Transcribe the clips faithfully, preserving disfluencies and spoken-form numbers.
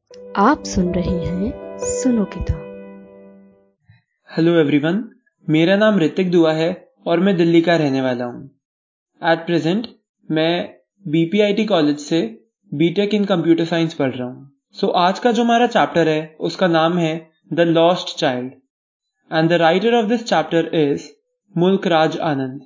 आप सुन रहे हैं सुनो किताब। हेलो एवरीवन, मेरा नाम ऋतिक दुआ है और मैं दिल्ली का रहने वाला हूँ। एट प्रेजेंट मैं बीपीआईटी कॉलेज से बीटेक इन कंप्यूटर साइंस पढ़ रहा हूँ। सो so, आज का जो हमारा चैप्टर है उसका नाम है the lost child and the writer of this chapter is Mulk Raj आनंद।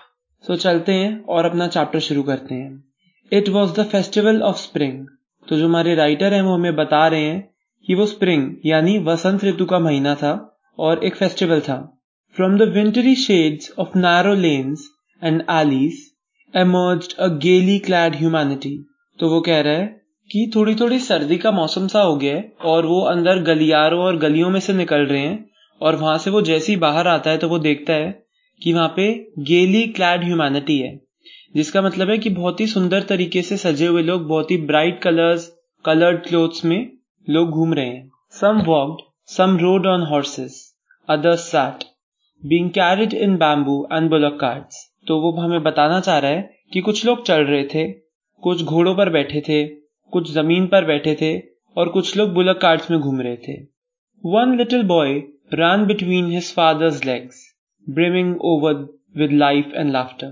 सो चलते हैं और अपना चैप्टर शुरू करते हैं। It was the festival of spring. तो जो हमारे राइटर हैं वो हमें बता रहे हैं कि वो स्प्रिंग यानी वसंत ऋतु का महीना था और एक फेस्टिवल था। From the wintry shades of narrow lanes and alleys emerged a gaily clad humanity। तो वो कह रहा है कि थोड़ी थोड़ी सर्दी का मौसम सा हो गया है और वो अंदर गलियारों और गलियों में से निकल रहे हैं और वहां से वो जैसे ही बाहर आता है तो वो देखता है कि वहां पे गेली क्लैड ह्यूमैनिटी है, जिसका मतलब है कि बहुत ही सुंदर तरीके से सजे हुए लोग, बहुत ही ब्राइट कलर्स कलर्ड क्लोथ्स में लोग घूम रहे हैं। Some walked, some rode on horses, others sat, being carried in bamboo and bullock carts. तो वो हमें बताना चाह रहा है कि कुछ लोग चल रहे थे, कुछ घोड़ों पर बैठे थे, कुछ जमीन पर बैठे थे और कुछ लोग बुलक कार्ट्स में घूम रहे थे। One little boy ran between his father's legs, brimming over with life and laughter।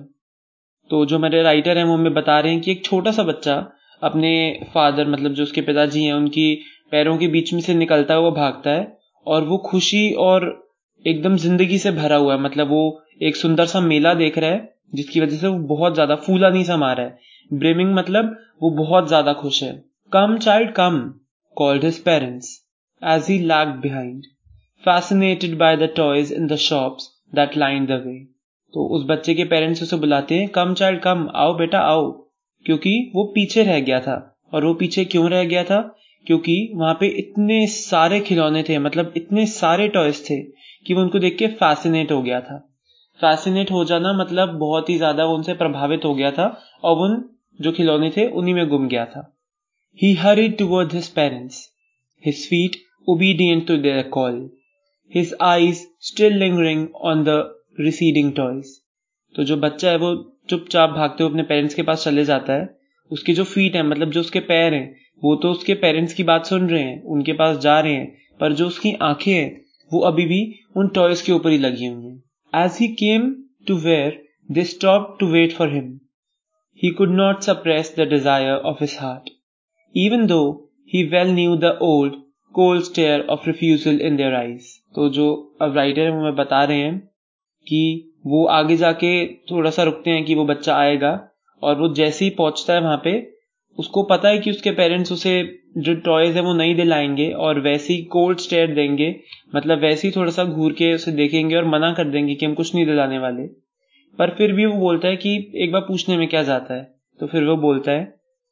तो जो मेरे राइटर हैं वो हमें बता रहे हैं कि एक छोटा सा बच्चा अपने फादर मतलब जो उसके पिताजी हैं उनकी पैरों के बीच में से निकलता हुआ भागता है और वो खुशी और एकदम जिंदगी से भरा हुआ है। मतलब वो एक सुंदर सा मेला देख रहा है जिसकी वजह से वो बहुत ज्यादा फूला नहीं समा रहा है। ब्रिमिंग मतलब वो बहुत ज्यादा खुश है। Come child come, called his parents as he lagged behind, fascinated by the toys in the shops that lined the way। तो उस बच्चे के पेरेंट्स उसे बुलाते हैं, कम चाइल्ड कम, आओ बेटा आओ, क्योंकि वो पीछे रह गया था। और वो पीछे क्यों रह गया था? क्योंकि वहां पे इतने सारे खिलौने थे, मतलब इतने सारे टॉयज थे कि वो उनको देख के फैसिनेट हो गया था। फैसिनेट हो जाना मतलब बहुत ही ज्यादा वो उनसे प्रभावित हो गया था और उन जो खिलौने थे उन्हीं में गुम गया था। He hurried towards his parents, his feet obedient to their call, his eyes still lingering on the receding toys। तो जो बच्चा है वो चुपचाप भागते हुए अपने पेरेंट्स के पास चले जाता है। उसके जो फीट हैं मतलब जो उसके पैर हैं वो तो उसके पेरेंट्स की बात सुन रहे हैं, उनके पास जा रहे हैं, पर जो उसकी आंखें हैं वो अभी भी उन टॉयज के ऊपर ही लगी हुई हैं। As he came to where they stopped to wait for him, he could not suppress the desire of his heart, even though he well knew the old cold stare of refusal in their eyes। तो जो अब writer है हमें बता रहे हैं कि वो आगे जाके थोड़ा सा रुकते हैं कि वो बच्चा आएगा और वो जैसे ही पहुंचता है वहां पे उसको पता है कि उसके पेरेंट्स उसे जो टॉयज है वो नहीं दिलाएंगे और वैसे ही कोल्ड स्टेयर देंगे, मतलब वैसे ही थोड़ा सा घूर के उसे देखेंगे और मना कर देंगे कि हम कुछ नहीं दिलाने वाले। पर फिर भी वो बोलता है कि एक बार पूछने में क्या जाता है। तो फिर वो बोलता है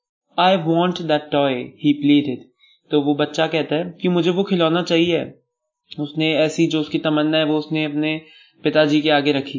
I want that toy, he pleaded. तो वो बच्चा कहता है कि मुझे वो खिलौना चाहिए। उसने ऐसी जो उसकी तमन्ना है वो उसने अपने पिताजी के आगे रखी।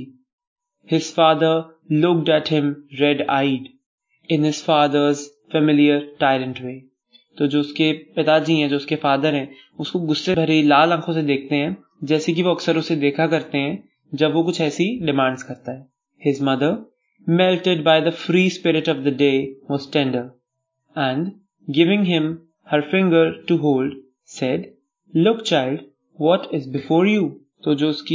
His father looked at him red-eyed in his father's familiar tyrant way। तो जो उसके पिताजी हैं, जो उसके फादर हैं, उसको गुस्से भरी लाल आंखों से देखते हैं जैसे कि वो अक्सर उसे देखा करते हैं जब वो कुछ ऐसी डिमांड्स करता है। His mother, melted by the free spirit of the day, was tender and giving him her finger to hold, said, "Look, child, what is before you?" तो जो उसकी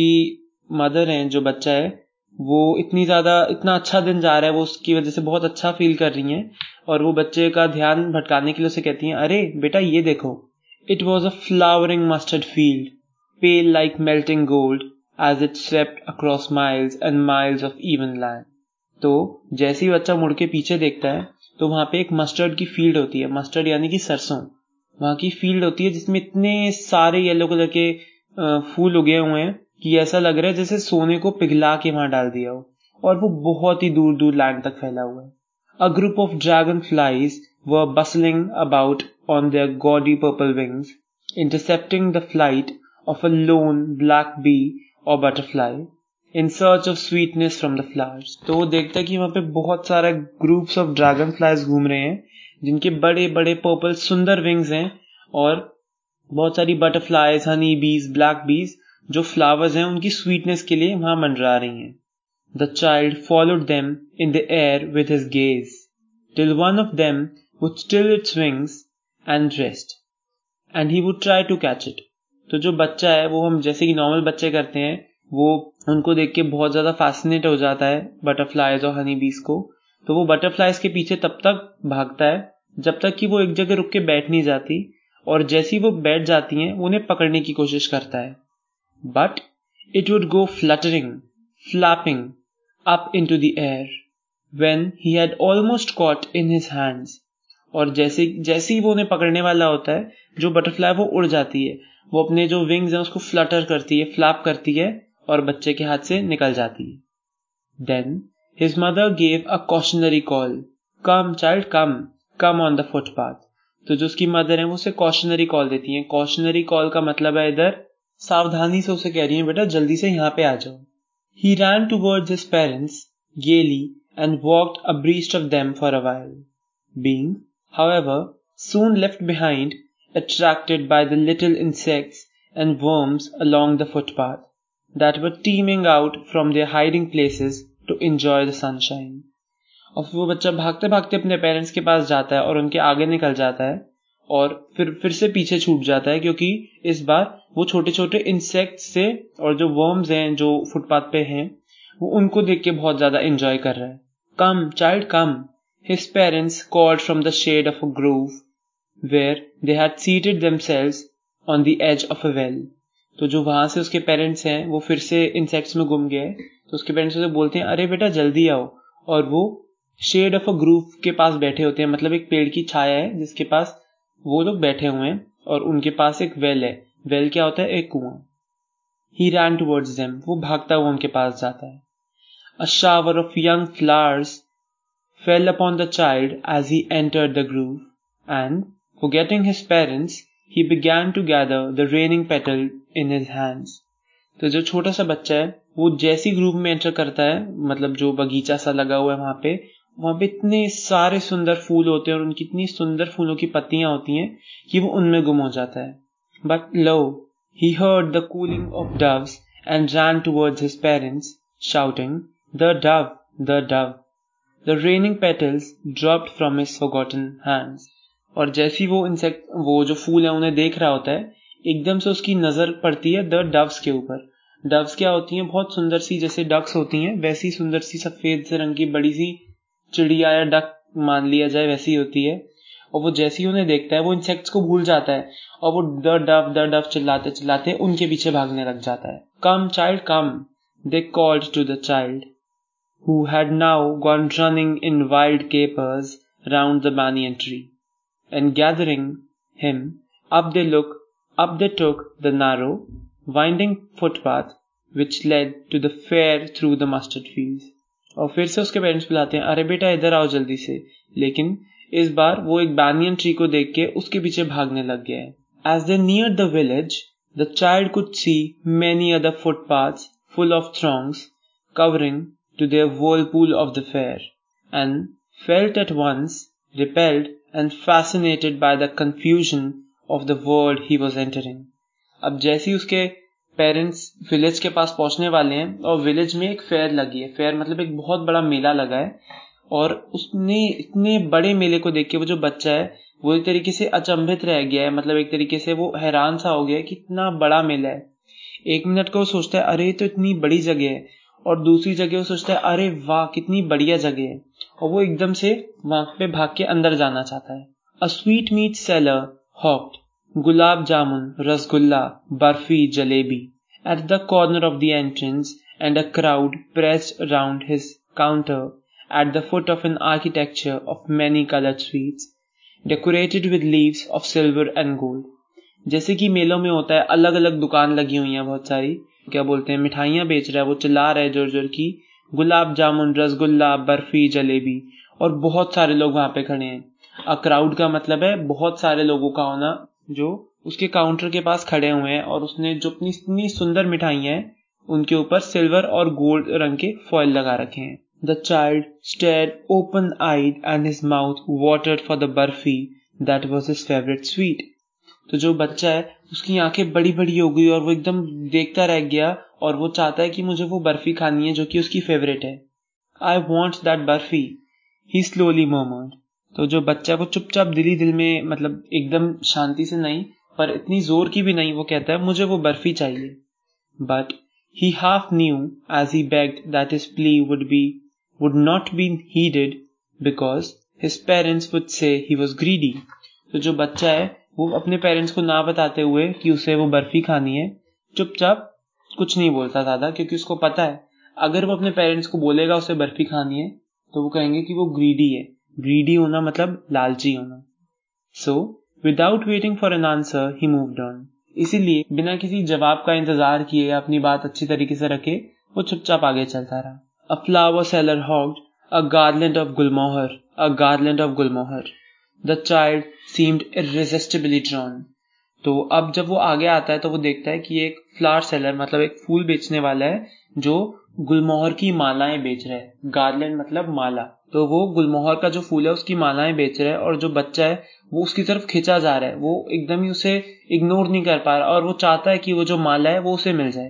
मदर है, जो बच्चा है, वो इतनी ज्यादा इतना अच्छा दिन जा रहा है, वो उसकी वजह से बहुत अच्छा फील कर रही हैं और वो बच्चे का ध्यान भटकाने के लिए उसे कहती हैं, अरे बेटा ये देखो। It was a flowering mustard field, pale like melting gold as it swept across miles and miles of even land. तो जैसे ही बच्चा मुड़ के पीछे देखता है तो वहां पे एक मस्टर्ड की फील्ड होती है। मस्टर्ड यानी कि सरसों, वहां की फील्ड होती है जिसमें इतने सारे येलो कलर के फूल उगे हुए हैं कि ऐसा लग रहा है जैसे सोने को पिघला के वहां डाल दिया हो, और वो बहुत ही दूर दूर लैंड तक फैला हुआ है। A group of dragonflies were bustling about on their gaudy purple wings, intercepting the flight of a lone black bee or butterfly in search of sweetness from the flowers. तो वो देखता है कि वहां पे बहुत सारे ग्रुप्स ऑफ ड्रैगन फ्लाइज घूम रहे हैं जिनके बड़े बड़े पर्पल सुंदर विंग्स हैं और बहुत सारी बटरफ्लाइज, हनी बीज, ब्लैक बीज जो फ्लावर्स हैं उनकी स्वीटनेस के लिए वहां मंडरा रही हैं। The child followed them in the air with his gaze till one of them would still its wings and rest, and he would try to catch it. तो जो बच्चा है वो हम जैसे कि नॉर्मल बच्चे करते हैं, वो उनको देख के बहुत ज्यादा फैसिनेट हो जाता है बटरफ्लाइज और हनी बीज को, तो वो बटरफ्लाइज के पीछे तब तक भागता है जब तक कि वो एक जगह रुक के बैठ नहीं जाती, और जैसे ही वो बैठ जाती हैं वो उन्हें पकड़ने की कोशिश करता है. But it would go fluttering, flapping up into the air when he had almost caught in his hands. और जैसे जैसे ही वो उन्हें पकड़ने वाला होता है, जो बटरफ्लाई वो उड़ जाती है, वो अपने जो विंग्स हैं उसको फ्लटर करती है, फ्लैप करती है और बच्चे के हाथ से निकल जाती है. Then his mother gave a cautionary call, come child come, come on the footpath. तो जो उसकी मदर है वो उसे कॉशनरी कॉल देती हैं. कॉशनरी कॉल का मतलब है इधर सावधानी से उसे कह रही है, बेटा जल्दी से यहाँ पे आ जाओ. He ran towards his parents gaily and walked abreast of them for a while, being, however, soon left behind, attracted by the little insects and worms along the footpath that were teeming out from their hiding places to enjoy the sunshine. और फिर वो बच्चा भागते भागते अपने parents के पास जाता है और उनके आगे निकल जाता है, और फिर फिर से पीछे छूट जाता है, क्योंकि इस बार वो छोटे छोटे इंसेक्ट से और जो वर्म्स हैं जो फुटपाथ पे हैं वो उनको देख के बहुत ज्यादा एंजॉय कर रहा है. Come child come, his parents called from the shade of a grove where they had seated themselves on the edge of a well. तो जो वहां से उसके पेरेंट्स हैं वो फिर से इंसेक्ट्स में गुम गए, तो उसके पेरेंट्स उसे बोलते हैं अरे बेटा जल्दी आओ, और वो शेड ऑफ अ ग्रूव के पास बैठे होते हैं, मतलब एक पेड़ की छाया है जिसके पास वो लोग बैठे हुए हैं, और उनके पास एक वेल है. वेल क्या होता है? एक कुआं. ही रैन टुवर्ड्स देम, वो भागता हुआ उनके पास जाता है. A shower of young flowers fell upon the child as he entered the grove, and forgetting his parents he began to gather the raining petals in his hands. तो जो छोटा सा बच्चा है वो जैसी ग्रूव में एंटर करता है, मतलब जो बगीचा सा लगा हुआ है वहां पे, वहां पे इतने सारे सुंदर फूल होते हैं और उनकी इतनी सुंदर फूलों की पत्तियां होती हैं कि वो उनमें गुम हो जाता है. But lo, he heard the cooing of doves and ran towards his parents, shouting, "The dove, the dove." The raining petals dropped from his forgotten hands. और जैसी वो इंसेक्ट वो जो फूल है उन्हें देख रहा होता है, एकदम से उसकी नजर पड़ती है द डव्स के ऊपर. डव्स क्या होती हैं? बहुत सुंदर सी, जैसे डक्स होती हैं वैसी सुंदर सी सफेद से रंग की बड़ी सी चिड़िया या डक मान लिया जाए वैसी होती है. और वो जैसे ही उन्हें देखता है वो इंसेक्ट्स को भूल जाता है और वो द डव द डव चिल्लाते चिल्लाते उनके पीछे भागने लग जाता है. Come child come, they called to the child who had now gone running in wild capers round the banyan tree, and gathering him up they look up they took the narrow winding footpath which led to the fair through the mustard fields. और फिर से उसके parents बुलाते हैं, अरे बेटा इधर आओ जल्दी से. लेकिन इस बार वो एक बैनियन ट्री को देख के उसके पीछे भागने लग गया है. As they neared the village, the child could see many other footpaths full of throngs covering to their whirlpool of the fair, and felt at once repelled and fascinated by the confusion of the world he was entering. अब जैसे ही उसके parents village के पास पहुंचने वाले हैं और village में एक फेयर लगी है. फेयर मतलब एक बहुत बड़ा मेला लगा है, और उसने इतने बड़े मेले को देख के वो जो बच्चा है वो एक तरीके से अचंभित रह गया है, मतलब एक तरीके से वो हैरान सा हो गया है कि इतना बड़ा मेला है. एक मिनट को वो सोचता है अरे तो इतनी बड़ी जगह है, और दूसरी जगह वो सोचता है अरे वाह कितनी बढ़िया जगह है, और वो एकदम से वहां पे भाग के अंदर जाना चाहता है. A sweetmeat seller hawked gulab jamun, rasgulla, barfi, jalebi at the corner of the entrance, and a crowd pressed around his counter at the foot of an architecture of many colored sweets decorated with leaves of silver and gold. जैसे कि मेलों में होता है, अलग अलग दुकान लगी हुई हैं बहुत सारी, क्या बोलते हैं, मिठाइयां बेच रहा है, वो चिल्ला रहा है जोर जोर की गुलाब जामुन, रसगुल्ला, बर्फी, जलेबी, और बहुत सारे लोग वहां पे खड़े हैं. अ क्राउड का मतलब है बहुत सारे लोगों का होना जो उसके काउंटर के पास खड़े हुए हैं, और उसने जो अपनी इतनी सुंदर मिठाइयां हैं उनके ऊपर सिल्वर और गोल्ड रंग के फॉइल लगा रखे हैं. The child stared open eyed and his mouth watered for the barfi that was his favourite sweet. तो जो बच्चा है उसकी आंखें बड़ी बड़ी हो गई और वो एकदम देखता रह गया, और वो चाहता है कि मुझे वो बर्फी खानी है जो कि उसकी फेवरेट है. I want that barfi, he slowly murmured. तो जो बच्चा वो चुपचाप दिली दिल में, मतलब एकदम शांति से नहीं, पर इतनी जोर की भी नहीं। वो कहता है मुझे वो बर्फी चाहिए। But he half knew as he begged that his plea would be would not be heeded because his parents would say he was greedy. तो जो बच्चा है वो अपने पेरेंट्स को ना बताते हुए कि उसे वो बर्फी खानी है चुपचाप कुछ नहीं बोलता ज्यादा, क्योंकि उसको पता है अगर वो अपने पेरेंट्स को बोलेगा उसे बर्फी खानी है तो वो कहेंगे कि वो ग्रीडी है। ग्रीडी होना मतलब लालची होना। So without waiting for an answer he moved on. इसीलिए बिना किसी जवाब का इंतजार किए अपनी बात अच्छी तरीके से रखे वो चुपचाप आगे चलता रहा। A flower seller hawked a garland of gulmohar a garland of gulmohar the child seemed irresistibly drawn. तो अब जब वो आगे आता है तो वो देखता है कि एक फ्लावर सेलर मतलब एक फूल बेचने वाला है जो गुलमोहर की मालाएं बेच रहा है। गार्लैंड मतलब माला, तो वो गुलमोहर का जो फूल है उसकी मालाएं बेच रहा है और जो बच्चा है वो उसकी तरफ खिंचा जा रहा है। वो एकदम ही उसे इग्नोर नहीं कर पा रहा और वो चाहता है कि वो जो माला है वो उसे मिल जाए।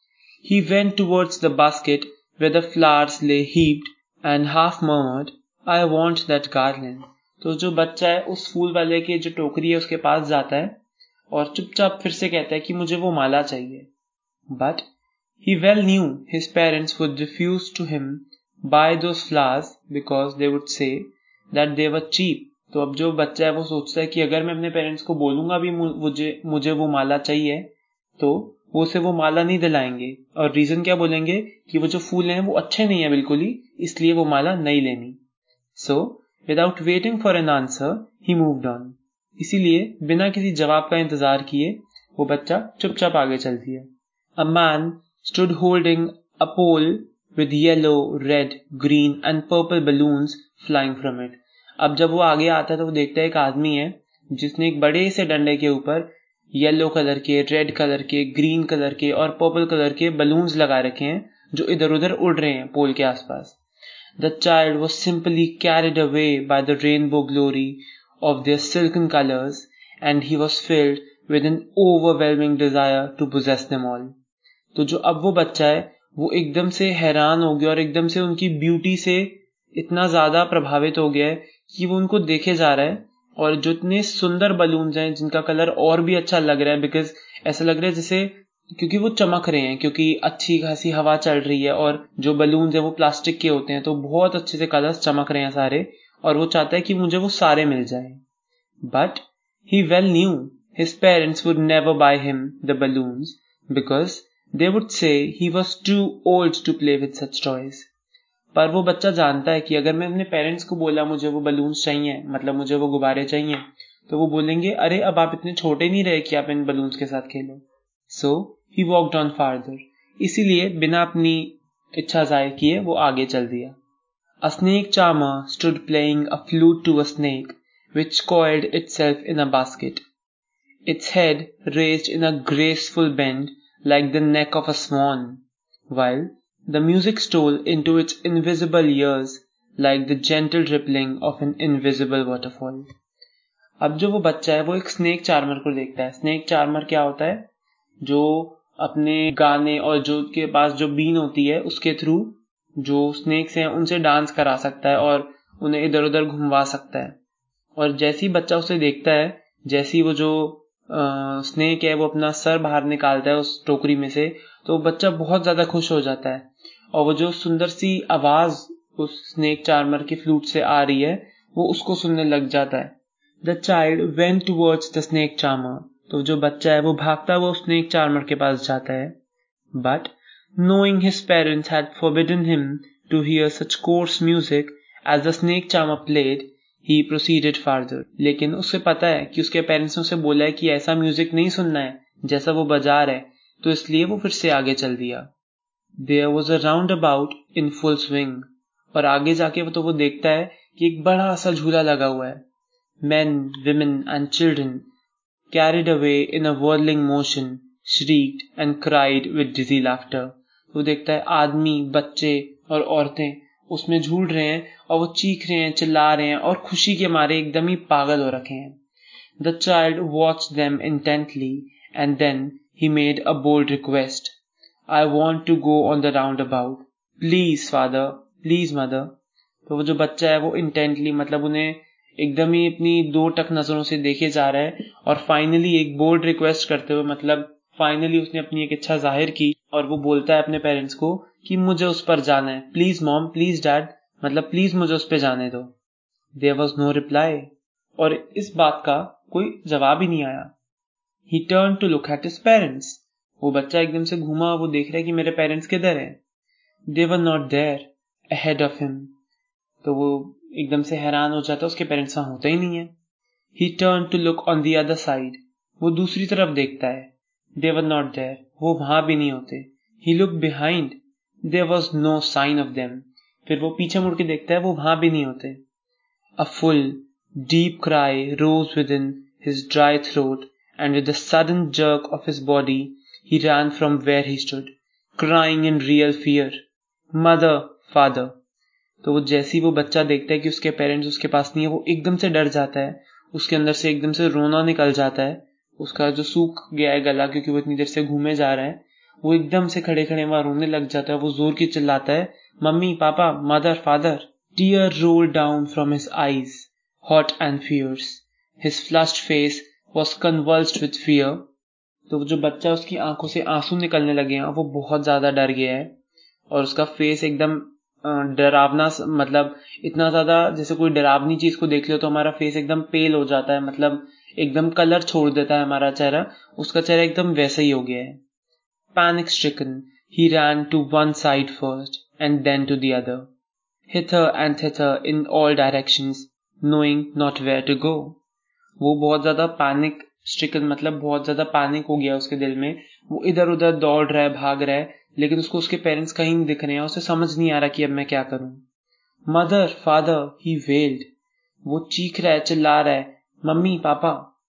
He went towards the basket where the flowers lay heaped and half murmured, I want that garland. तो जो बच्चा है उस फूल वाले की जो टोकरी है उसके पास जाता है और चुपचाप फिर से कहता है कि मुझे वो माला चाहिए। But he well knew his parents would refuse to him buy those flowers because they would say that they were cheap. तो अब जो बच्चा है वो सोचता है कि अगर मैं अपने पेरेंट्स को बोलूंगा भी मुझे मुझे वो माला चाहिए तो वो उसे वो माला नहीं दिलाएंगे। और रीजन क्या बोलेंगे कि वो जो फूल हैं वो अच्छे नहीं है बिल्कुल ही, इसलिए वो माला नहीं लेनी। So without waiting for an answer he moved on. इसीलिए बिना किसी जवाब का इंतजार किए वो बच्चा चुपचाप आगे चल दिया। A man stood holding a pole with yellow, red, green and purple balloons flying from it. अब जब वो आगे आता है तो वो देखता है एक आदमी है जिसने एक बड़े से डंडे के ऊपर येलो कलर के, रेड कलर के, ग्रीन कलर के और पर्पल कलर के बलून्स लगा रखे हैं जो इधर उधर उड़ रहे हैं पोल के आसपास। The child was simply carried away by the rainbow glory of their silken colours and he was filled with an overwhelming desire to possess them all. तो जो अब वो बच्चा है वो एकदम से हैरान हो गया और एकदम से उनकी ब्यूटी से इतना ज्यादा प्रभावित हो गया है कि वो उनको देखे जा रहा है और जो इतने सुंदर बलून्स हैं जिनका कलर और भी अच्छा लग रहा है, बिकॉज ऐसा लग रहा है जैसे क्योंकि वो चमक रहे हैं, क्योंकि अच्छी खासी हवा चल रही है और जो बलून्स हैं वो प्लास्टिक के होते हैं तो बहुत अच्छे से कलर्स चमक रहे हैं सारे, और वो चाहता है कि मुझे वो सारे मिल जाए। But he well knew his parents would never buy him the balloons because they would say he was too old to play with such toys. पर वो बच्चा जानता है कि अगर मैं अपने पेरेंट्स को बोला मुझे वो बलून्स चाहिए, मतलब मुझे वो गुब्बारे चाहिए, तो वो बोलेंगे अरे अब आप इतने छोटे नहीं रहे कि आप इन बलून्स के साथ खेलो। So he walked on farther. इसीलिए बिना अपनी इच्छा जाहिर किए वो आगे चल दिया। A snake charmer stood playing a flute to a snake which coiled itself in a basket, its head raised in a graceful bend like the neck of a swan, while the music stole into its invisible ears like the gentle rippling of an invisible waterfall. अब जो वो बच्चा है वो एक snake charmer को देखता है। स्नेक चार्मर क्या होता है? जो अपने गाने और जो के पास जो बीन होती है उसके थ्रू जो स्नेक्स हैं उनसे डांस करा सकता है और उन्हें इधर उधर घुमवा सकता है। और जैसे ही बच्चा उसे देखता है, जैसे ही वो जो स्नेक है वो अपना सर बाहर निकालता है उस टोकरी में से, तो बच्चा बहुत ज्यादा खुश हो जाता है और वो जो सुंदर सी आवाज उस स्नेक चार्मर की फ्लूट से आ रही है वो उसको सुनने लग जाता है। The child went towards the snake charmer. तो जो बच्चा है वो भागता हुआ उस स्नेक चार्मर के पास जाता है। But knowing his parents had forbidden him to hear such coarse music as the snake charmer played, he proceeded farther. लेकिन उसे पता है कि उसके पेरेंट्स ने उसे बोला है कि ऐसा म्यूजिक नहीं सुनना है जैसा वो बजा रहा है, तो इसलिए वो फिर से आगे चल दिया। There was a roundabout in full swing, और आगे जाके तो वो देखता है कि एक बड़ा सा झूला लगा हुआ है। Men, women and children carried away in a whirling motion shrieked and cried with dizzy laughter. वो देखता है आदमी, बच्चे और औरतें उसमें झूल रहे हैं और वो चीख रहे हैं, चिल्ला रहे हैं और खुशी के मारे एकदम ही पागल हो रखे हैं। The child watched them intently and then he made a bold request. I want to go on the roundabout. Please father, please mother. तो वो जो बच्चा है वो intently मतलब उन्हें एकदम ही अपनी दो टक नजरों से देखे जा रहा है और फाइनली एक बोल्ड रिक्वेस्ट करते हुए, मतलब फाइनली उसने अपनी एक इच्छा जाहिर की और वो बोलता है अपने पेरेंट्स को कि मुझे उस पर जाना है, प्लीज मॉम, प्लीज डैड, मतलब प्लीज मुझे उस पर जाने दो। देयर वॉज नो रिप्लाई, और इस बात का कोई जवाब ही नहीं आया। He turn to look at his parents, वो बच्चा एकदम से घूमा, वो देख रहा है कि मेरे पेरेंट्स किधर हैं। They were not there ahead of him, तो वो एकदम से हैरान हो जाता है, उसके पेरेंट्स वहां होते ही नहीं है। He turn to look on the other side, वो दूसरी तरफ देखता है। दे वर नॉट देयर, वो वहां भी नहीं होते। He look behind, there was no sign of them, फिर वो पीछे मुड़ के देखता है, वो वहां भी नहीं होते। A full, deep cry rose within his dry throat, and with a sudden jerk of his body, he ran from where he stood, crying in real fear, "Mother, father!" तो वो जैसे ही वो बच्चा देखता है कि उसके पेरेंट्स उसके पास नहीं है, वो एकदम से डर जाता है, उसके अंदर से एकदम से रोना निकल जाता है, उसका जो सूख गया है गला क्योंकि वो इतनी देर से घूमे जा रहा है, वो एकदम से खड़े खड़े वहां रोने लग जाता है। वो जोर की चिल्लाता है, mummy, papa, mother, father. Tear rolled down from his eyes, hot and fierce. His flushed face was convulsed with fear. तो जो बच्चा, उसकी आंखों से आंसू निकलने लगे हैं, वो बहुत ज्यादा डर गया है और उसका फेस एकदम डरावना, मतलब इतना ज्यादा जैसे कोई डरावनी चीज को देख लो तो हमारा फेस एकदम पेल हो जाता है, मतलब एकदम कलर छोड़ देता है हमारा चेहरा, उसका चेहरा एकदम वैसा ही हो गया है। Panic stricken, he ran to one side first and then to the other, hither and thither in all directions, knowing not where to go. वो बहुत ज्यादा पैनिक स्ट्रिकन, मतलब बहुत ज्यादा पैनिक हो गया उसके दिल में, वो इधर उधर दौड़ रहा है, भाग रहा है, लेकिन उसको उसके पेरेंट्स कहीं नहीं दिख रहे हैं, उसे समझ नहीं आ रहा कि अब मैं क्या करूं। मदर, फादर, ही वेल्ड, वो चीख रहा है, चिल्ला रहा है, mummy, papa.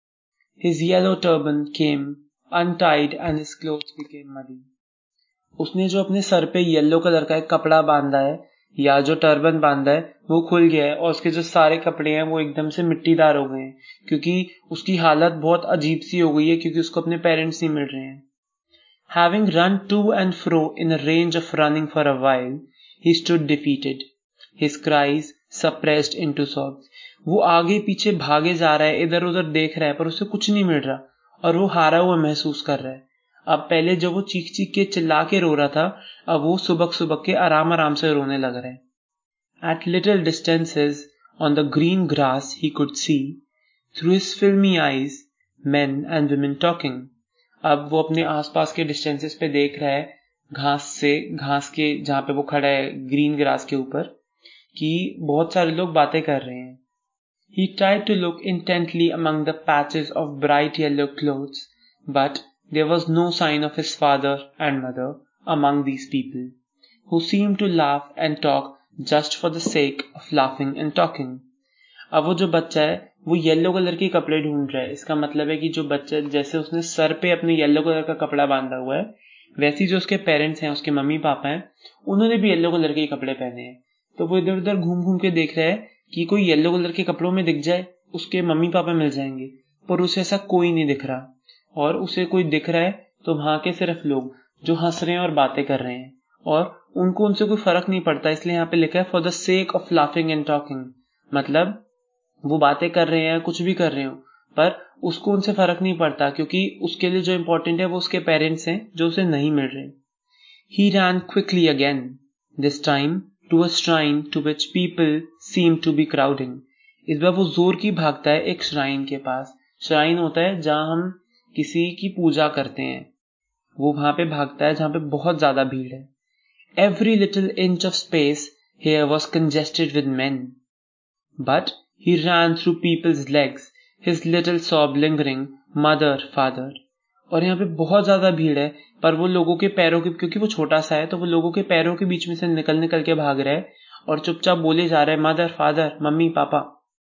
His yellow turban came untied and his clothes became muddy, उसने जो अपने सर पे येलो कलर का एक कपड़ा बांधा है या जो टर्बन बांधा है वो खुल गया है और उसके जो सारे कपड़े हैं वो एकदम से मिट्टीदार हो गए हैं, क्योंकि उसकी हालत बहुत अजीब सी हो गई है, क्योंकि उसको अपने पेरेंट्स नहीं मिल रहे हैं। Having run to and fro in a range of running for a while, he stood defeated, his cries suppressed into sobs. वो आगे पीछे भागे जा रहा है, इधर उधर देख रहा है, पर उसे कुछ नहीं मिल रहा और वो हारा हुआ महसूस कर रहा है। अब पहले जब वो चीख चीख के चिल्ला के रो रहा था, अब वो सुबक सुबक के आराम आराम से रोने लग रहा है। At little distances on the green grass he could see, through his filmy eyes, men and women talking. अब वो अपने आसपास के डिस्टेंसेस पे देख रहा है, घास से, घास के जहां पे वो खड़ा है ग्रीन ग्रास के ऊपर, कि बहुत सारे लोग बातें कर रहे हैं। He tried to look intently among the patches of bright yellow clothes, but there was no sign of his father and mother among these people, who seemed to laugh and talk just for the sake of laughing and talking. अब वो जो बच्चा है वो yellow colour के कपड़े ढूंढ रहा है, इसका मतलब है कि जो बच्चा, जैसे उसने सर पे अपने येलो कलर का कपड़ा बांधा हुआ है, वैसे जो उसके पेरेंट्स हैं, उसके मम्मी पापा हैं, उन्होंने भी येलो कलर के कपड़े पहने हैं। तो वो इधर उधर घूम घूम के देख रहा है कि कोई येलो कलर के कपड़ों में दिख जाए, उसके मम्मी पापा मिल जाएंगे, पर उसे ऐसा कोई नहीं दिख रहा, और उसे कोई दिख रहा है तो वहां के सिर्फ लोग जो हंस रहे हैं और बातें कर रहे हैं, और उनको उनसे कोई फर्क नहीं पड़ता, इसलिए यहाँ पे लिखा है for the sake of laughing and talking, मतलब वो बातें कर रहे हैं, कुछ भी कर रहे हो, पर उसको उनसे फर्क नहीं पड़ता, क्योंकि उसके लिए जो इंपॉर्टेंट है वो उसके पेरेंट्स हैं जो उसे नहीं मिल रहे। He ran quickly again, this time to a shrine to which people seemed to be crowding. इस बार वो जोर की भागता है एक श्राइन के पास। श्राइन होता है जहां हम किसी की पूजा करते हैं, वो वहां पे भागता है जहां पे बहुत ज्यादा भीड़ है। Every little inch of space here was congested with men, but he ran through people's legs, his little sob lingering, mother, father. और यहाँ पे बहुत ज्यादा भीड़ है, पर वो लोगों के पैरों के, क्योंकि वो छोटा सा है तो वो लोगों के पैरों के बीच में से निकल निकल के भाग रहा है और चुपचाप बोले जा रहा है, mother, father, mummy, papa.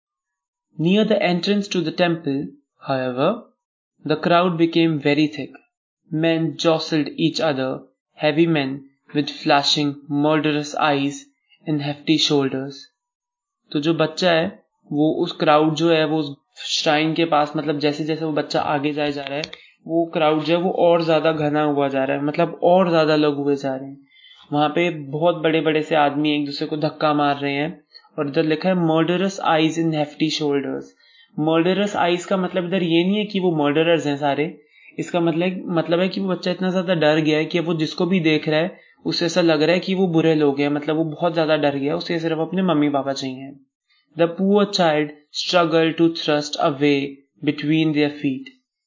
Near the entrance to the temple, however, the crowd became very thick. Men jostled each other, heavy men with flashing, murderous eyes and hefty shoulders. तो जो बच्चा है वो उस क्राउड जो है वो श्राइन के पास, मतलब जैसे जैसे वो बच्चा आगे जाए जा रहा है, वो क्राउड जो है वो और ज्यादा घना हुआ जा रहा है, मतलब और ज्यादा लोग हुए जा रहे हैं। वहां पे बहुत बड़े बड़े से आदमी एक दूसरे को धक्का मार रहे हैं और इधर लिखा है murderous eyes in hefty shoulders. Murderous eyes का मतलब इधर ये नहीं है कि वो मर्डरर्स हैं सारे, इसका मतलब मतलब है कि वो बच्चा इतना ज्यादा डर गया है कि वो जिसको भी देख रहा है उसे ऐसा लग रहा है कि वो बुरे लोग हैं, मतलब वो बहुत ज्यादा डर गया, उसे सिर्फ अपने मम्मी पापा चाहिए। The poor child struggle to thrust a way between their feet,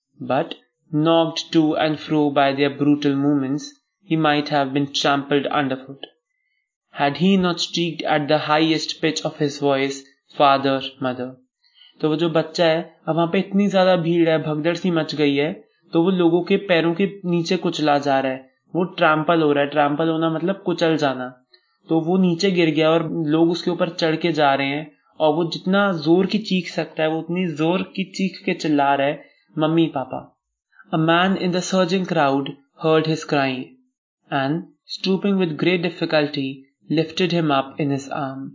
but knocked to and fro by their brutal movements, he might have been trampled underfoot, had he not shrieked at the highest pitch of his voice, "Father, mother." तो वो जो बच्चा है, अब वहां पे इतनी ज्यादा भीड़ है, भगदड़ सी मच गई है, तो वो लोगों के पैरों के नीचे कुचला जा रहा है, वो ट्रैम्पल हो रहा है। ट्रैम्पल होना मतलब कुचल जाना। तो वो नीचे गिर गया और लोग उसके ऊपर चढ़ के जा रहे हैं, और वो जितना जोर की चीख सकता है वो उतनी जोर की चीख के चिल्ला रहा है, मम्मी पापा। A man in the surging crowd heard his cry, and, stooping with great difficulty, lifted him up in his arms.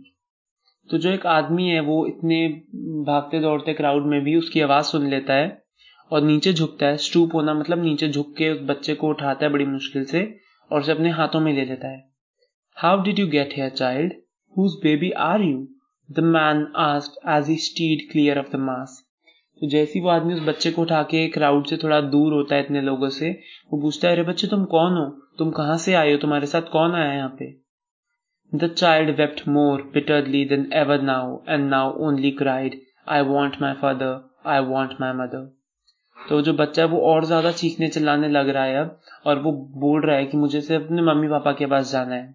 तो जो एक आदमी है वो इतने भागते दौड़ते क्राउड में भी उसकी आवाज सुन लेता है और नीचे झुकता है। स्टूप होना मतलब नीचे झुक के उस बच्चे को उठाता है बड़ी मुश्किल से और उसे अपने हाथों में ले लेता है। How did you get here, child? Whose baby are you? The man asked as he steered clear of the mass. तो जैसे ही वो आदमी उस बच्चे को उठा के क्राउड से थोड़ा दूर होता है इतने लोगों से, वो पूछता है, अरे बच्चे तुम कौन हो, तुम कहां से आए हो, तुम्हारे साथ कौन आया है यहाँ पे? The child wept more bitterly than ever now, and now only cried, I want my father, I want my mother. तो जो बच्चा है वो और ज्यादा चीखने चिल्लाने लग रहा है अब, और वो बोल रहा है कि मुझे सिर्फ अपने मम्मी पापा के पास जाना है।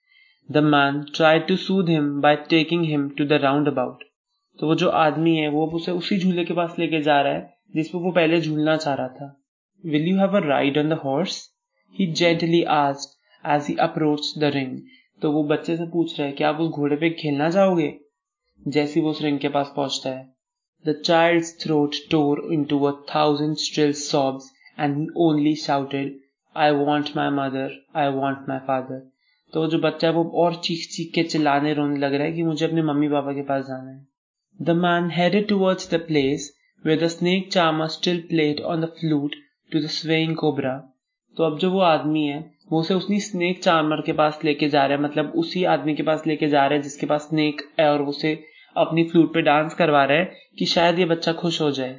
The man tried to soothe him by taking him to the roundabout. तो वो जो आदमी है वो अब उसे उसी झूले के पास लेके जा रहा है जिसपे वो पहले झूलना चाह रहा था। Will you have a ride on the horse? He gently asked as he approached the ring. तो वो बच्चे से पूछ रहा है कि आप उस घोड़े पे खेलना चाहोगे? जैसे वो उस रिंग के पास पहुंचता है। The child's throat tore into a thousand shrill sobs and he only shouted, I want my mother, I want my father. तो जो बच्चा है वो और चीख चीख के चिल्लाने रोने लग रहा है कि मुझे अपने मम्मी पापा के पास जाना है। The man headed towards the place where the snake charmer still played on the flute to the swaying cobra. तो अब जो वो आदमी है वो उसे उसी स्नेक चार्मर के पास लेके जा रहा है, मतलब उसी आदमी के पास लेके जा रहा है जिसके पास स्नेक है और उसे अपनी फ्लूट पे डांस करवा रहा है कि शायद ये बच्चा खुश हो जाए।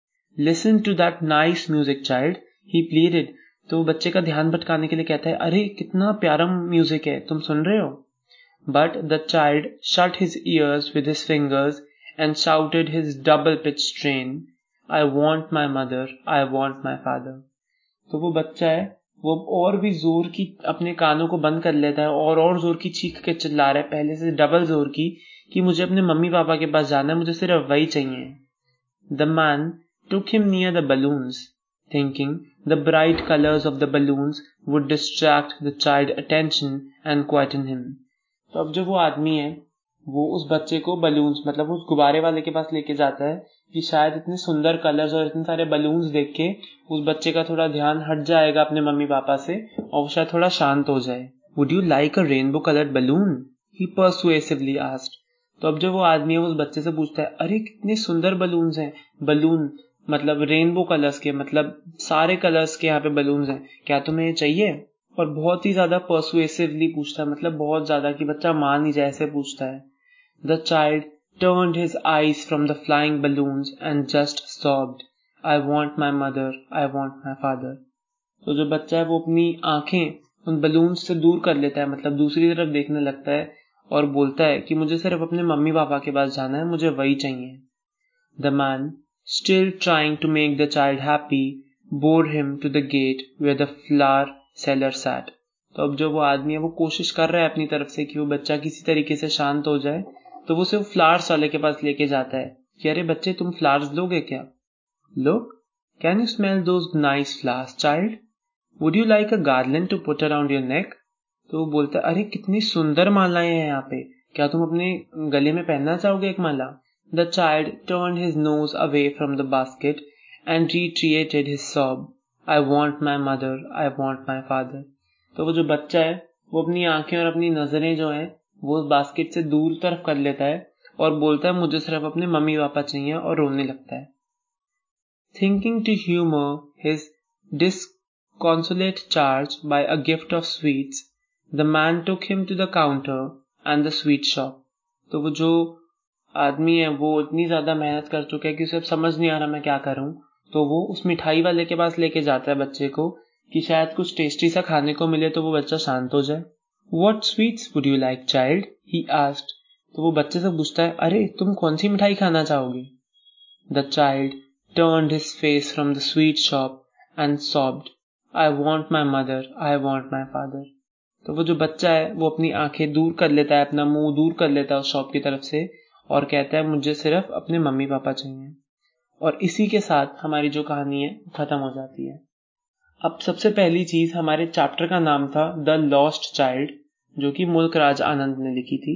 Listen to that nice music, child, he pleaded. तो वो बच्चे का ध्यान भटकाने के लिए कहता है, अरे कितना प्यारा म्यूजिक है, तुम सुन रहे हो? But the child shut his ears with his fingers and shouted his double-pitched strain, I want my mother, I want my father. तो वो बच्चा है वो और भी जोर की अपने कानों को बंद कर लेता है और और जोर की चीख के चिल्ला रहा है, पहले से डबल जोर की, कि मुझे अपने मम्मी पापा के पास जाना है, मुझे सिर्फ वही चाहिए। The man took him near the balloons, thinking the bright colors of the balloons would distract the child's attention and quieten him. तो अब जो वो आदमी है वो उस बच्चे को बलून्स मतलब उस गुब्बारे वाले के पास लेके जाता है कि शायद इतने सुंदर कलर्स और इतने सारे बलून्स देख के उस बच्चे का थोड़ा ध्यान हट जाएगा अपने मम्मी पापा से और वो शायद थोड़ा शांत हो जाए। Would you like a rainbow colored balloon? He persuasively asked. तो अब जो वो आदमी है वो उस बच्चे से पूछता है, अरे कितने सुंदर बलून्स हैं। बलून मतलब रेनबो कलर्स के, मतलब सारे कलर्स के यहाँ पे बलून्स हैं, क्या तुम्हें ये चाहिए? और बहुत ही ज्यादा परसुएसिवली पूछता है, मतलब बहुत ज्यादा कि बच्चा मान ही जाए ऐसे पूछता है। The child turned his eyes from the flying balloons and just sobbed, I want my mother, I want my father. तो जो बच्चा है वो अपनी आंखें उन बलून्स से दूर कर लेता है, मतलब दूसरी तरफ देखने लगता है और बोलता है कि मुझे सिर्फ अपने मम्मी पापा के पास जाना है, मुझे वही चाहिए। The man, still trying to make the child happy, bore him to the gate where the flower seller sat. तो अब जो वो आदमी है वो कोशिश कर रहा है अपनी तरफ से कि वो बच्चा किसी तरीके से शांत हो जाए, तो वो सिर्फ फ्लावर्स वाले के पास लेके जाता है कि अरे बच्चे तुम फ्लावर्स लोगे क्या? Look, can you smell those nice flowers, child? Would you like a garland to put around your neck? तो वो बोलता है, अरे कितनी सुंदर मालाएं हैं यहाँ पे, क्या तुम अपने गले में पहनना चाहोगे एक माला? The child turned his nose away from the basket and reiterated his sob, I want my mother, I want my father. तो वो जो बच्चा है वो अपनी आंखें और अपनी नजरें जो हैं वो बास्केट से दूर तरफ कर लेता है और बोलता है मुझे सिर्फ अपने मम्मी पापा चाहिए, और रोने लगता है। Thinking to humor his disconsolate charge by a gift of sweets, the man took him to the counter and the sweet shop. तो वो जो आदमी है वो इतनी ज्यादा मेहनत कर चुका है कि उसे अब समझ नहीं आ रहा मैं क्या करूं, तो वो उस मिठाई वाले के पास लेके जाता है बच्चे को कि शायद कुछ टेस्टी सा खाने को मिले तो वो बच्चा शांत हो जाए। What sweets would you like, child? He asked. तो वो बच्चे से पूछता है, अरे तुम कौन सी मिठाई खाना चाहोगे? The child turned his face from the sweet shop and sobbed, I want my mother, I want my father. तो वो जो बच्चा है वो अपनी आंखें दूर कर लेता है, अपना मुंह दूर कर लेता है उस शॉप की तरफ से और कहता है मुझे सिर्फ अपने मम्मी पापा चाहिए। और इसी के साथ हमारी जो कहानी है खत्म हो जाती है। अब सबसे पहली चीज, हमारे चैप्टर का नाम था द लॉस्ट चाइल्ड, जो कि मुल्क राज आनंद ने लिखी थी।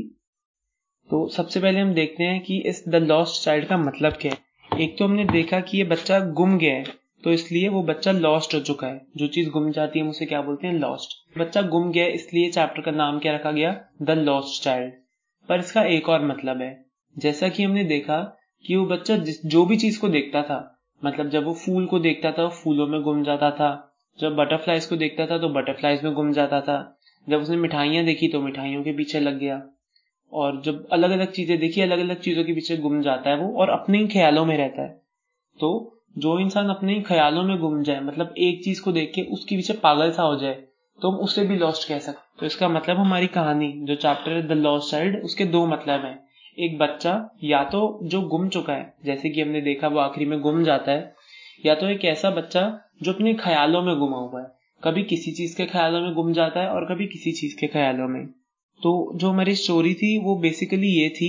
तो सबसे पहले हम देखते हैं कि इस द लॉस्ट चाइल्ड का मतलब क्या है। एक तो हमने देखा कि ये बच्चा गुम गया है, तो इसलिए वो बच्चा लॉस्ट हो चुका है। जो चीज गुम जाती है उसे क्या बोलते हैं? लॉस्ट। बच्चा गुम गया है इसलिए चैप्टर का नाम क्या रखा गया? The lost child. पर इसका एक और मतलब है। जैसा कि हमने देखा कि वो बच्चा जो भी चीज को देखता था, मतलब जब वो फूल को देखता था वो फूलों में गुम जाता था, जब बटरफ्लाइज को देखता था तो बटरफ्लाइज में गुम जाता था, जब उसने मिठाइयां देखी तो मिठाइयों के पीछे लग गया, और जब अलग अलग चीजें देखी अलग अलग चीजों के पीछे गुम जाता है वो और अपने ही ख्यालों में रहता है। तो जो इंसान अपने ही ख्यालों में गुम जाए, मतलब एक चीज को देख के उसके पीछे पागल सा हो जाए, तो हम उसे भी लॉस्ट कह सकते। तो इसका मतलब हमारी कहानी जो चैप्टर है द लॉस्ट चाइल्ड, उसके दो मतलब हैं। एक बच्चा या तो जो गुम चुका है, जैसे कि हमने देखा वो आखिरी में गुम जाता है, या तो एक ऐसा बच्चा जो अपने ख्यालों में गुमा हुआ है, कभी किसी चीज के ख्यालों में गुम जाता है और कभी किसी चीज के ख्यालों में। तो जो हमारी स्टोरी थी वो बेसिकली ये थी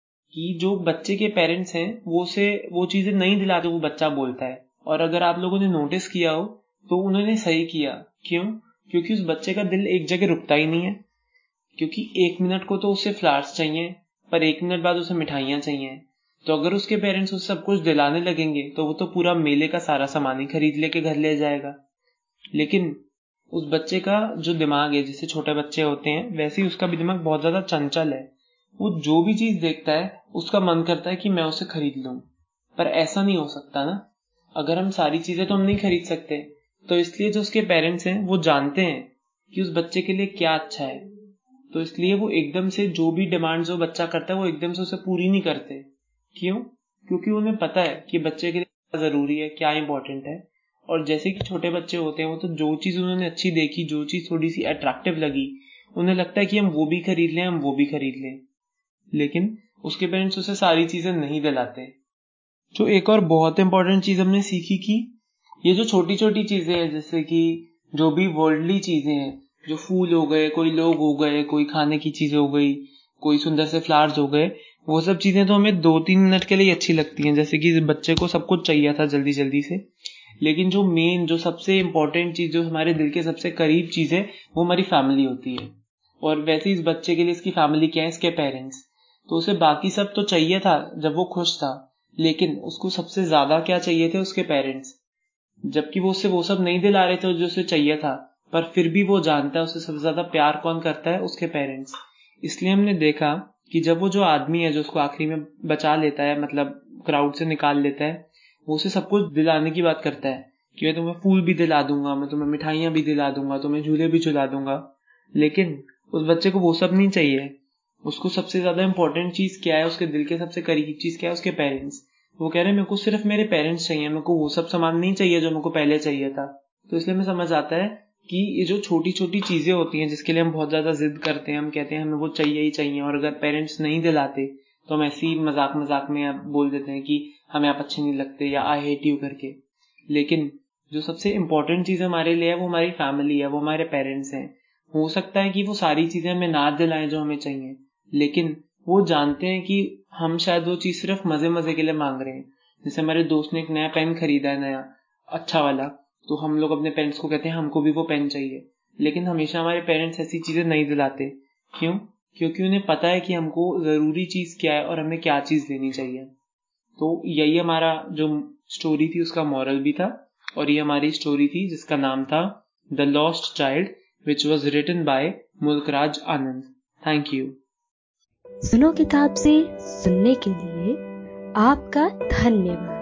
कि जो बच्चे के पेरेंट्स हैं वो उसे वो चीजें नहीं दिलाते, वो बच्चा बोलता है। और अगर आप लोगों ने नोटिस किया हो तो उन्होंने सही किया। क्यों? क्योंकि उस बच्चे का दिल एक जगह रुकता ही नहीं है, क्योंकि एक मिनट को तो उसे फ्लावर्स चाहिए पर एक मिनट बाद उसे मिठाइयां चाहिए। तो अगर उसके पेरेंट्स उसे सब कुछ दिलाने लगेंगे तो वो तो पूरा मेले का सारा सामान ही खरीद लेके घर ले जाएगा। लेकिन उस बच्चे का जो दिमाग है, जैसे छोटे बच्चे होते हैं वैसे ही उसका भी दिमाग बहुत ज्यादा चंचल है। वो जो भी चीज देखता है उसका मन करता है कि मैं उसे खरीद लूं। पर ऐसा नहीं हो सकता ना, अगर हम सारी चीजें तो हम नहीं खरीद सकते। तो इसलिए जो उसके पेरेंट्स हैं वो जानते हैं कि उस बच्चे के लिए क्या अच्छा है, तो इसलिए वो एकदम से जो भी डिमांड जो बच्चा करता है वो एकदम से उसे पूरी नहीं करते। क्यों? क्योंकि उन्हें पता है कि बच्चे के लिए क्या जरूरी है, क्या इंपॉर्टेंट है। और जैसे कि छोटे बच्चे होते हैं वो तो जो चीज उन्होंने अच्छी देखी, जो चीज थोड़ी सी अट्रैक्टिव लगी, उन्हें लगता है कि हम वो भी खरीद लें हम वो भी खरीद लें। लेकिन उसके पेरेंट्स उसे सारी चीजें नहीं दिलाते। जो एक और बहुत इंपॉर्टेंट चीज हमने सीखी कि ये जो छोटी छोटी चीजें हैं, जैसे कि जो भी वर्ल्डली चीजें हैं, जो फूल हो गए, कोई लोग हो गए, कोई खाने की चीजें हो गई, कोई सुंदर से फ्लावर्स हो गए, वो सब चीजें तो हमें दो तीन मिनट के लिए अच्छी लगती हैं। जैसे कि बच्चे को सब कुछ चाहिए था जल्दी जल्दी से, लेकिन जो मेन जो सबसे इंपॉर्टेंट चीज, जो हमारे दिल के सबसे करीब चीज है, वो हमारी फैमिली होती है। और वैसे इस बच्चे के लिए इसकी फैमिली क्या है? इसके पेरेंट्स। तो उसे बाकी सब तो चाहिए था जब वो खुश था, लेकिन उसको सबसे ज्यादा क्या चाहिए थे? उसके पेरेंट्स। जबकि वो उससे वो सब नहीं दिला रहे थे जो उसे चाहिए था, पर फिर भी वो जानता है उसे सबसे ज्यादा प्यार कौन करता है? उसके पेरेंट्स। इसलिए हमने देखा कि जब वो जो आदमी है जो उसको आखिरी में बचा लेता है, मतलब क्राउड से निकाल लेता है, वो उसे सब कुछ दिलाने की बात करता है कि मैं तुम्हें फूल भी दिला दूंगा, मैं तुम्हें मिठाइयां भी दिला दूंगा, तुम्हें झूले भी झुला दूंगा। लेकिन उस बच्चे को वो सब नहीं चाहिए। उसको सबसे ज्यादा इंपॉर्टेंट चीज क्या है? उसके दिल के सबसे करीब चीज क्या है? उसके पेरेंट्स। वो कह रहे हैं मेरे को सिर्फ मेरे पेरेंट्स चाहिए, मेरे को वो सब सामान नहीं चाहिए जो मेरे को पहले चाहिए था। तो इसलिए हमें समझ आता है कि ये जो छोटी छोटी चीजें होती हैं जिसके लिए हम बहुत ज्यादा जिद करते हैं, हम कहते हैं हमें वो चाहिए ही चाहिए, और अगर पेरेंट्स नहीं दिलाते तो हम ऐसे ही मजाक मजाक में बोल देते हैं कि हमें आप अच्छे नहीं लगते या आई हेट यू करके। लेकिन जो सबसे इंपॉर्टेंट चीज हमारे लिए है वो हमारी फैमिली है, वो हमारे पेरेंट्स हैं। हो सकता है कि वो सारी चीजें हमें ना दिलाएं जो हमें चाहिए, लेकिन वो जानते हैं कि हम शायद वो चीज सिर्फ मजे मजे के लिए मांग रहे हैं। जैसे हमारे दोस्त ने एक नया पेन खरीदा है, नया अच्छा वाला, तो हम लोग अपने पेरेंट्स को कहते हैं हमको भी वो पेन चाहिए। लेकिन हमेशा हमारे पेरेंट्स ऐसी चीजें नहीं दिलाते। क्यों? क्योंकि उन्हें पता है कि हमको जरूरी चीज क्या है और हमें क्या चीज लेनी चाहिए। तो यही हमारा जो स्टोरी थी उसका मॉरल भी था, और ये हमारी स्टोरी थी जिसका नाम था the lost child, which was written by Mulk Raj Anand. Thank you. सुनो किताब से सुनने के लिए आपका धन्यवाद।